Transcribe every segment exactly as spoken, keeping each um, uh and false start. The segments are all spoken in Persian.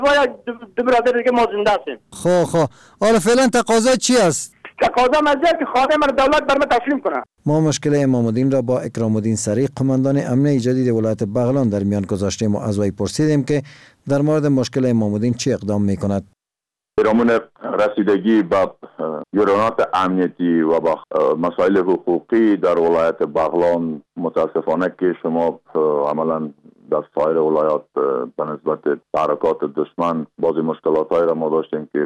یا دو برادر دیگه ما زنده هستیم. خب خب حالا فعلا تقاضا چی است؟ تقاضا مزید که خادم را دولت بر ما تسلیم کنه. ما مشکل امام الدین را با اکرام الدین سریع قماندان امنیه جدید ولایت بغلان در میان گذاشتیم و از وی پرسیدیم که در مورد مشکل امام الدین چه اقدام میکند. پیرامون رسیدگی با جرائم امنیتی و با مسائل حقوقی در ولایت بغلان متاسفانه که شما عملا در سایر ولایات به نسبت حرکات دشمن بعضی مشکلات‌های را ما داشتیم که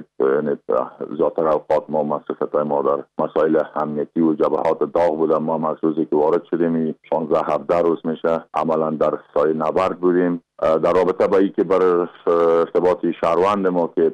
زیادتر اوقات ما مسئولیت ما در مسائل امنیتی و جبهات داغ بودم. ما از روزی که وارد شدیم شانزده هفده روز میشه عملا در سایه نبرد بودیم در رابطه با اینکه بر ارتباطی شهروند ما که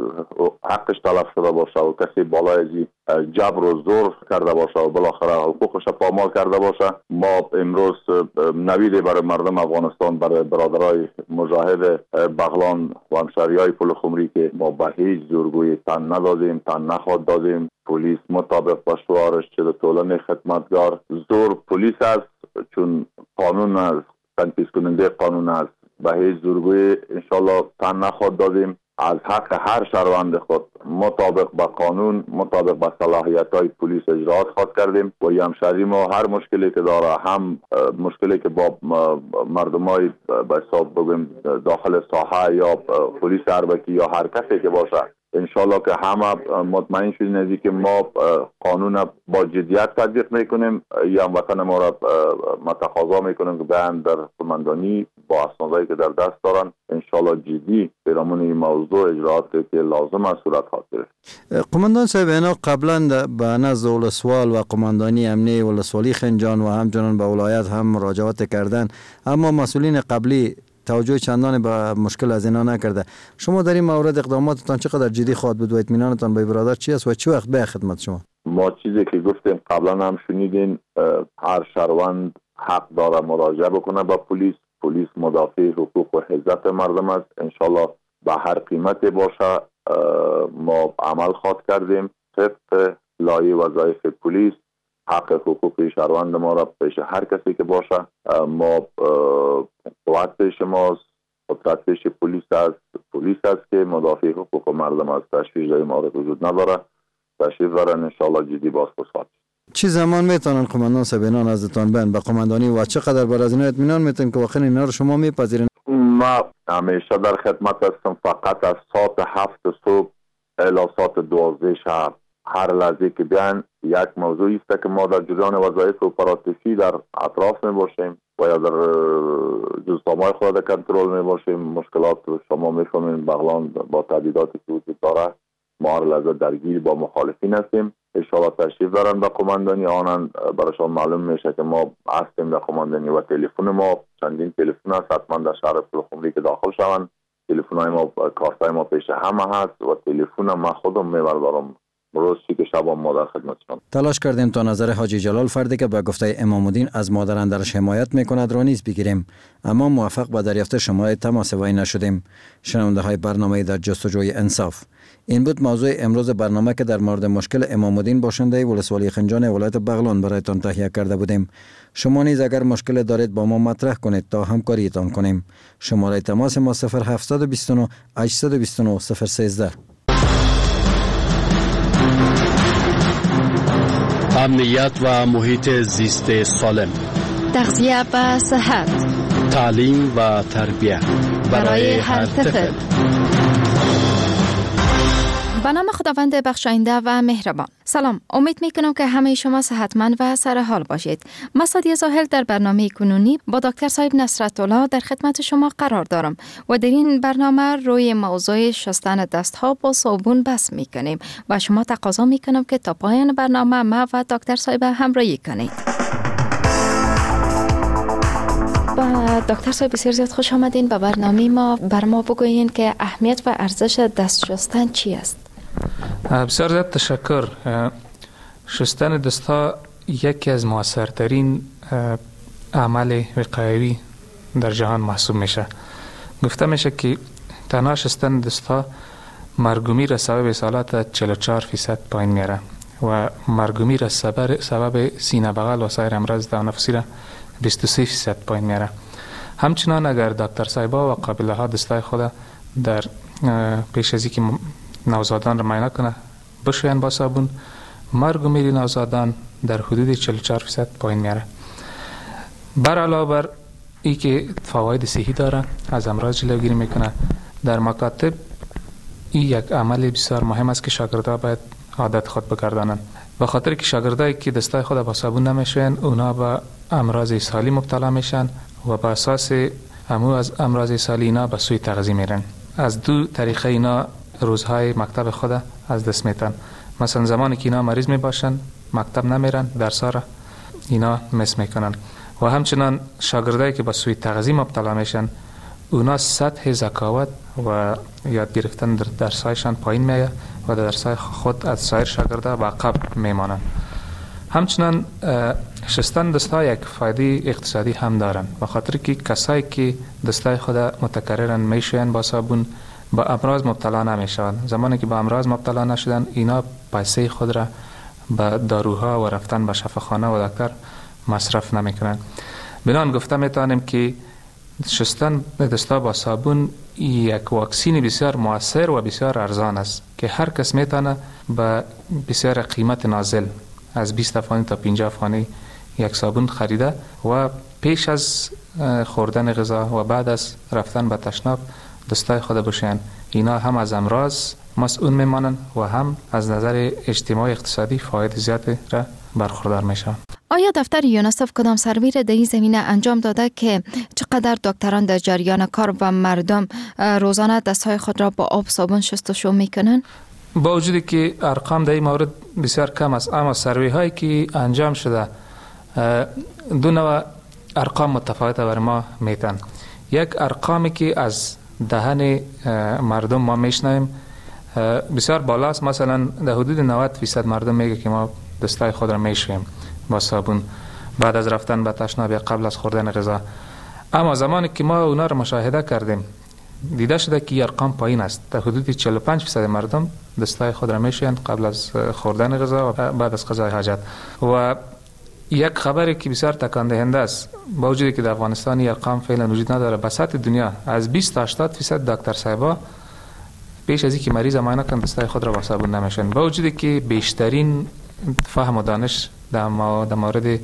حقش تلف شده باشه و کسی بالای جبر و زور کرده باشه و بالاخره حقوقش پامال کرده باشه. ما امروز نوید برای مردم افغانستان، برای برادرای مجاهد بغلان و همشهریای پل خمری که ما به هیچ زورگویی تن ندادیم، تن نخواد دادیم. پلیس مطابق با شعارش چه طولن خدمتگار زور پلیس است، چون قانون است، تنفیذ کننده قانون است، به هیچ زورگویی انشالله تن نخواد دادیم. از حق هر شهروند خود مطابق با قانون، مطابق با صلاحیت‌های پلیس اجرات خواهد کردیم و همشهری ما هر مشکلی که داره، هم مشکلی که با مردمای به حساب بگیم داخل ساحه یا پلیس اربکی یا هر کسی که باشه، انشالله که همه مطمئن شدیم از که ما قانون با جدیت تطبیق میکنیم. یا وطن ما را متقاضا میکنیم که بیان در قماندانی با اسنادی که در دست دارن انشالله جدی پیرامون این موضوع اجراءاتی که لازم است صورت خواهد گرفت. قماندان صاحب، اینا قبلا به نزد ولسوال و قماندانی امنیه ولسوالی خنجان و همچنان به ولایت هم مراجعات کردن، اما مسئولین قبلی توجه چندان به مشکل از اینا نکرده. شما در این مورد اقداماتتان چقدر جدی خواهد بود و اطمینانتان به برادر چی است و چه وقت به خدمت شما؟ ما چیزی که گفتیم قبلا هم شنیدین، هر شهروند حق داره مراجعه بکنه با پلیس. پلیس مدافع حقوق و عزت مردم است. انشالله به هر قیمتی باشه ما عمل خواهد کردیم طبق لایحه وظایف پلیس. حق حقوقی شهروند ما را پیش هر کسی که باشه ما قوت پیش ماست، قدرت پیش پلیس است. پلیس است که مدافع حقوق مردم است. تشویش در این مورد وجود نداره. تشریف دارن انشالله جدی باز پرسات. چه زمان میتونن قماندان صاحب اینا نزدتان بین به قماندانی و چقدر بر از اینا اطمینان میتونن که واقعا اینا رو شما میپذیرین؟ ما همیشه در خدمت هستم، فقط از ساعت هفت صبح الی ساعت دوازده شب هر لحظه که بیان یک موضوعی است که ما در جریان وظایف اپراتیوی در اطراف می باشیم و یا در جزئیات خود کنترل می باشیم. مشکلات شما میفهمین بغلان با تعدیداتی که وجود داره ما هر لحظه درگیر با مخالفین هستیم. انشاءالله تشریف دارن به قماندانی، آنان برایشان معلوم میشه که ما هستیم در قماندانی و تلفن ما چندین تلفن هست حتما در شهر پلخمری که داخل شوند. تلفن های ما کارتای ما پیش همه هست و تلفن ما خودم میبردارم روز که شب ما در خدمت شما. تلاش کردیم تا نظر حاجی جلال فردی که به گفته امام الدین از مادر اندرش حمایت میکند را نیز بگیریم، اما موفق به دریافت شماره تماس وی نشدیم. شنونده های برنامه در جستجوی انصاف، این بود موضوع امروز برنامه که در مورد مشکل امام الدین باشنده ولسوالی خنجان ولایت بغلان برایتان تهیه کرده بودیم. شما نیز اگر مشکل دارید با ما مطرح کنید تا همکاریتان کنیم. شماره تماس ما صفر هفت دو نه هشت دو نه صفر یک سه. امنیت و محیط زیست سالم، تغذیه و صحت، تعلیم و تربیت برای هر طفل. به نام خداوند بخشاینده و مهربان. سلام، امید میکنم که همه شما صحتمند و سر حال باشید. من سادیه زاهل در برنامه کنونی با دکتر صاحب نصرت الله در خدمت شما قرار دارم و در این برنامه روی موضوع شستن دست ها با صابون بحث میکنیم و شما تقاضا میکنم که تا پایان برنامه ما و دکتر صاحب همراهی کنید. با دکتر صاحب بسیار زیاد خوش آمدین به برنامه ما. بر ما بگویین که اهمیت و ارزش دست شستن چی است؟ بسیار زیاد تشکر. شستن دست‌ها یکی از موثرترین عمل وقایوی در جهان محسوب میشه. گفته میشه که تنها شستن دست‌ها مرگومی را سبب اصالت چهل و چهار فیصد پایین میاره و مرگومی را سبب سبب سینه بغل و سایر امراض تنفسی را بیست و سه فیصد پایین میاره. همچنان اگر دکتر صاحبا و قابله ها دستای خود در پیش از اینکه نوزادان را معاینه کنه بشوین با صابون. مرگ و میر نوزادان در حدود چهل و چهار درصد پایین میاره. بر علاوه بر ای که فواید صحی داره، از امراض جلوگیری میکنه. در مکاتب این یک عمل بسیار مهم است که شاگردها باید عادت خود بگردانند. به خاطر که شاگردایی که دستای خود با صابون نمیشوین اونا به امراض اسهالی مبتلا میشن و به اساس همو از امراض اسهالی اینا به سوی تغذیه میرن. از دو طریقه اینا روزهای مکتب خود از دست میتن. مثلا زمانی که اینا مریض میباشن مکتب نمیرن، درس‌ها را اینا مس میکنن. و همچنان شاگردایی که به سوی تغذیه مبتلا میشن اونا سطح ذکاوت و یاد گرفتن در درسایشان پایین میاد و در درسای خود از سایر شاگردا به عقب میمانند. همچنان شستن دستا یک فایده اقتصادی هم دارن، به خاطر که کسایی که دستای خود متکررن میشوین با صابون با امراض مبتلا نمیشوند. زمانی که با امراض مبتلا نشدن اینا پیسه خود را به داروها و رفتن به شفاخانه و دکتر مصرف نمیکنن. بنان گفته میتونیم که شستن دستا با صابون یک واکسین بسیار مؤثر و بسیار ارزان است که هر کس میتونه با بسیار قیمت نازل از بیست افغانی تا پنجاه افغانی یک صابون خریده و پیش از خوردن غذا و بعد از رفتن به تشناب دستای خود بشین. اینا هم از امراض مسئول میمانند و هم از نظر اجتماعی اقتصادی فاید زیاد را برخوردار میشن. آیا دفتر یونیسف کدام سروی را در این زمینه انجام داده که چقدر دکتران در جریان کار و مردم روزانه دستهای خود را با آب صابون شستشو میکنن؟ با وجودی که ارقام در این مورد بسیار کم است، اما سروی هایی که انجام شده دو نوع ارقام متفاوته بر ما میتن. یک ارقامی که از دهن مردم ما میشنویم بسیار بالاست. مثلا در حدود نود درصد مردم میگه که ما دستای خود را میشویم با صابون بعد از رفتن به تشناب یا قبل از خوردن غذا. اما زمانی که ما اونا را مشاهده کردیم دیده شده که ارقام پایین است. در حدود چهل و پنج درصد مردم دستای خود را میشوین قبل از خوردن غذا و بعد از قضای حاجت. و یک خبری که بسیار تکان دهنده است، با وجودی که در افغانستان ارقام فعلا وجود نداره، به سطح دنیا از بیست تا هشتاد درصد دکتر صاحبا پیش از اینکه مریض معاینه کنند دستای خود را با صابون نمیشوین. با وجودی که بیشترین فهم و دانش در مورد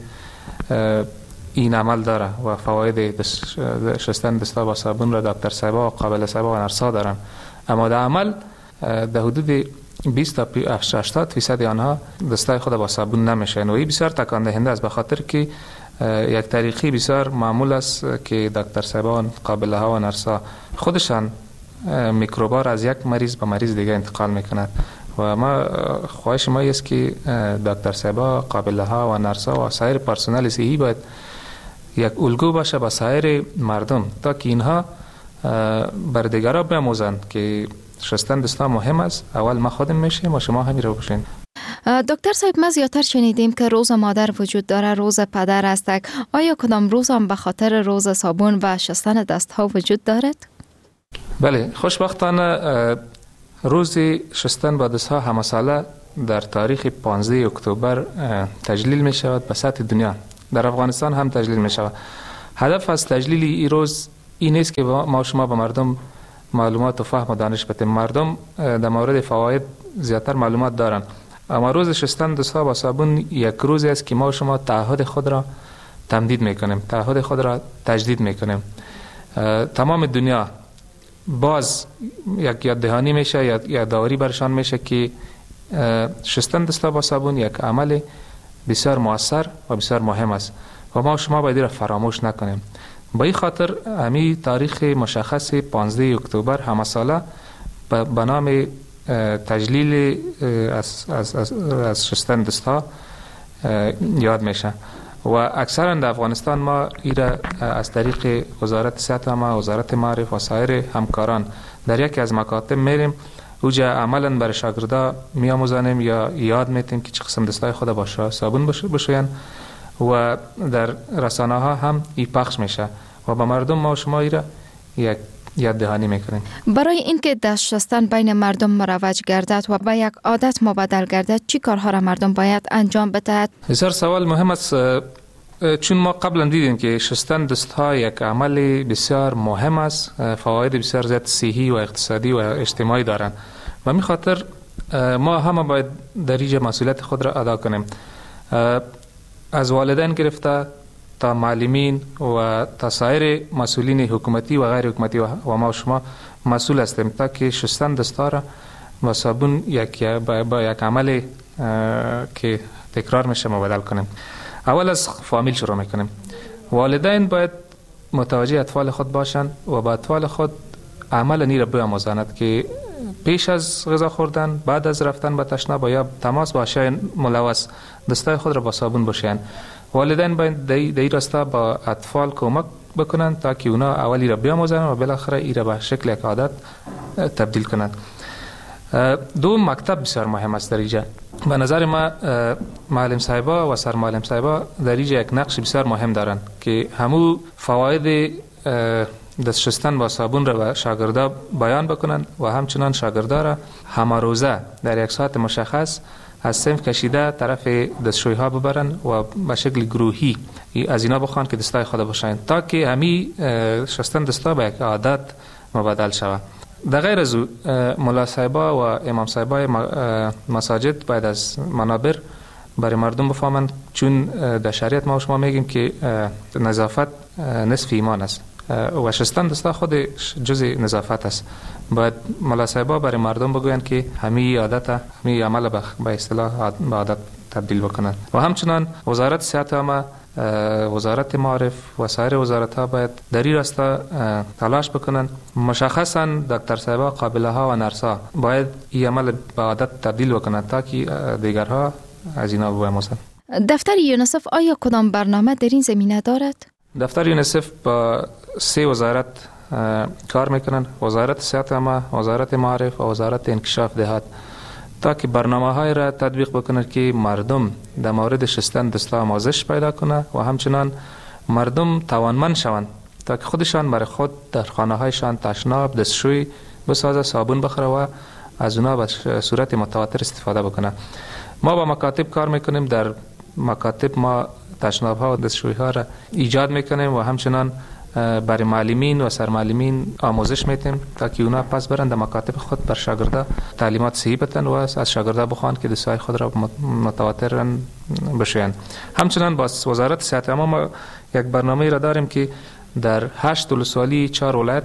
این عمل داره و فواید شستن دستا با صابون را دکتر صاحبا و قابل صاحبا و نرسا دارن، اما در عمل در حدود بیست تا هشتاد درصد آنها دستای خود با صابون نمیشن و این بسیار تکان دهنده است، به خاطر که یک طریقی بسیار معمول است که دکتر صاحبا قابل ها و نرسا خودشان میکروبا را از یک مریض به مریض دیگه انتقال میکنند و ما خواهش ما است که دکتر صاحبا قابل ها و نرسا و سایر پرسنل صحی باید یک الگو باشه با سایر مردم تا که اینها بر دیگران بیاموزند که شستن دستا مهم است. اول ما خودم میشیم و شما همین رو بشین. دکتر صاحب، ما زیادتر شنیدیم که روز مادر وجود داره، روز پدر است. آیا کدام روز هم به خاطر روز صابون و شستن دست ها وجود دارد؟ بله، خوشبختانه روز شستن با دست ها همه ساله در تاریخ پانزده اکتبر تجلیل می شود به سطح دنیا. در افغانستان هم تجلیل می شود. هدف از تجلیل این روز این است که ما شما به مردم معلومات و فهم و دانش بدیم. مردم در مورد فواید زیادتر معلومات دارن، اما روز شستن دست‌ها با صابون یک روزی است که ما شما تعهد خود را تمدید میکنیم، تعهد خود را تجدید میکنیم. تمام دنیا باز یک یاد دهانی میشه یا یادآوری برشان میشه که شستن دست‌ها با صابون یک عمل بسیار مؤثر و بسیار مهم است و ما شما باید را فراموش نکنیم. با این خاطر همی تاریخ مشخص پانزده اکتبر همه ساله به نام تجلیل از, از, از, از شستن دست‌ها یاد میشه و اکثرا در افغانستان ما ایره از طریق وزارت صحت ما، وزارت معارف و سایر همکاران در یکی از مکاتب میریم اوجا عملا برای شاگردا میآموزانیم یا یاد میتیم که چه قسم دستای خود با صابون بشوین و در رسانه ها هم ای پخش میشه و با مردم ما و شما ایره یک یاد دهانی میکنیم. برای اینکه دست شستن بین مردم مروج گردد و به یک عادت مبدل گردد چی کارها را مردم باید انجام بدهد؟ بسیار سوال مهم است. چون ما قبلا دیدیم که شستن دستها یک عمل بسیار مهم است، فواید بسیار زیاد صحی و اقتصادی و اجتماعی دارند و می خاطر ما همه باید در اینجا مسئولیت خود را ادا کنیم. از والدین گرفته تا معلمین و تا سایر مسئولین حکومتی و غیر حکومتی و ما و شما مسئول هستیم تا که شستن دستها را با صابون یک با, با یک عمل که تکرار میشه مبدل کنیم. اول از فامیل شروع میکنیم. والدین باید متوجه اطفال خود باشند و با اطفال خود عمل نی را بیاموزند که پیش از غذا خوردن، بعد از رفتن به تشناب یا تماس با اشیاء ملوث دستای خود را با صابون بشویند. والدین باید در این راستا با اطفال کمک بکنند تا که اونا اولی را بیاموزند و بالاخره ای را به شکل یک عادت تبدیل کنند. دو مکتب بسیار مهم است در اینجا. به نظر ما معلم صاحبا و سر معلم صاحبا در اینجا یک نقش بسیار مهم دارند که همو فواید دست شستن با صابون را به شاگردا بیان بکنند و همچنان شاگردا را همه روزه در یک ساعت مشخص از صنف کشیده طرف دستشویی ها ببرن و به شکل گروهی از اینا بخوان که دستای خود باشند تا که همی شستن دستا به یک عادت مبدل شود. در غیر از ملا صاحبا و امام صاحبای مساجد باید از منابر برای مردم بفهمند، چون در شریعت ما و شما میگیم که نظافت نصف ایمان است و شستن دستا خود جزء نظافت است. باید ملا صاحبا برای مردم بگویند که همین عادت همین عمل به اصطلاح به عادت تبدیل بکنند و همچنان وزارت صحت عامه، وزارت معارف و سایر وزارت ها باید در این راستا تلاش بکنند. مشخصا دکتر صاحبا، قابله ها و نرس ها باید این عمل به عادت تبدیل بکنند تا که دیگرها از اینا بیاموزند. دفتر یونیسف آیا کدام برنامه در این زمینه دارد؟ دفتر یونیسف با سه وزارت کار میکنند: وزارت صحت عامه، وزارت معارف و وزارت انکشاف دهات، تا که برنامه های را تطبیق بکنند که مردم در مورد شستن دستا آموزش پیدا کنند و همچنان مردم توانمند شوند تا که خودشان برای خود در خانه هایشان تشناب، دستشویی بسازه، صابون بخوره و از اونا به صورت متواتر استفاده بکنه. ما با مکاتب کار میکنیم. در مکاتب ما تشناب ها و دستشویی ها را ایجاد میکنیم و همچنان برای معلمین و سرمعلمین آموزش میتیم تا که اونا پس برند در مکاتب خود بر شاگردا تعلیمات صحیح بدن و از شاگردا بخوان که دستای خود را متواتر بشویند. همچنان با وزارت صحت عامه ما یک برنامه را داریم که در هشت ولسوالی چهار ولایت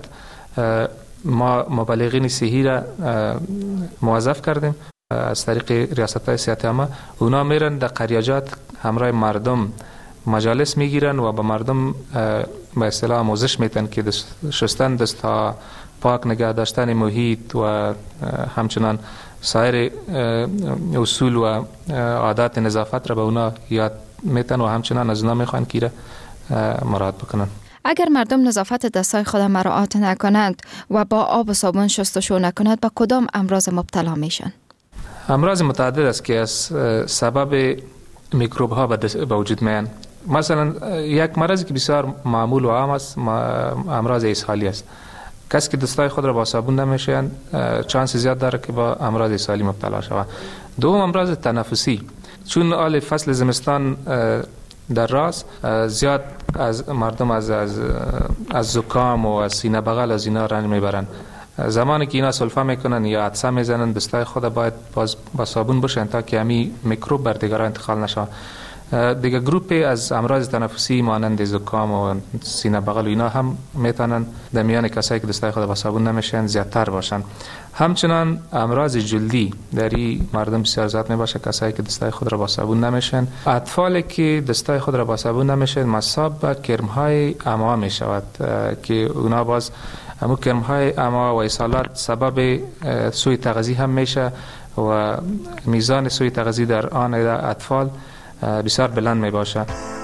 ما مبلغین صحی را موظف کردیم از طریق ریاست‌های صحت عامه. اونا میرن در قریاجات همراه مردم مجالس میگیرن و با مردم به اصطلاح آموزش میتن که دست شستن دستها، پاک نگه داشتن محیط و همچنان سایر اصول و عادات نظافت را به اونا یاد میتن و همچنان از اونا میخوان که را مراعات بکنن. اگر مردم نظافت دستای خود مراعات نکنند و با آب و صابون شستشو نکنند با کدام امراض مبتلا میشن؟ امراض متعدد است که از سبب میکروب ها به وجود میان. مثلا یک مرضی که بسیار معمول و عام است امراض اسهالی است. کسی که دستای خود را با صابون نمیشویند چانس زیاد داره که با امراض اسهالی مبتلا شود. دوم امراض تنفسی، چون آل فصل زمستان در راست زیاد از مردم از از از زکام و از سینه بغل از اینا رنج میبرن. زمانی که اینا سلفه میکنن یا عطسه میزنن دستای خود باید باز با صابون بشن تا که همین میکروب بر دیگران انتقال نشه. دیگه گروپی از امراض تنفسی مانند زکام و سینه بغل و اینا هم میتونن در میان کسایی که دستای خود با صابون نمیشن زیادتر باشن. همچنان امراض جلدی در این مردم بسیار زیاد میباشه، کسایی که دستای خود را با صابون نمیشن. اطفالی که دستای خود را با صابون نمیشن مصاب به کرمهای اما میشود که اونا باز همون کرمهای اما و اسهالات سبب سوء تغذیه هم میشه و میزان سوء تغذیه در آن اطفال بسیار بلند می باشه.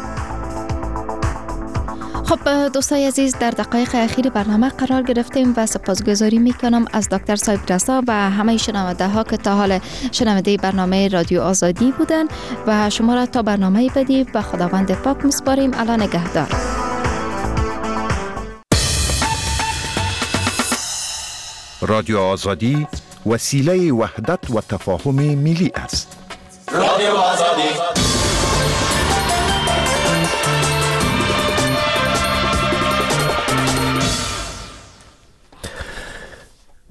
خب دوستای عزیز، در دقایق اخیر برنامه قرار گرفتیم و سپاسگزاری می کنم از دکتر صاحب رسا و همه شنونده ها که تا حال شنونده برنامه رادیو آزادی بودن و شما را تا برنامه بعدی به خداوند پاک میسپاریم. الله نگهدار. رادیو آزادی وسیله وحدت و تفاهم ملی است. رادیو آزادی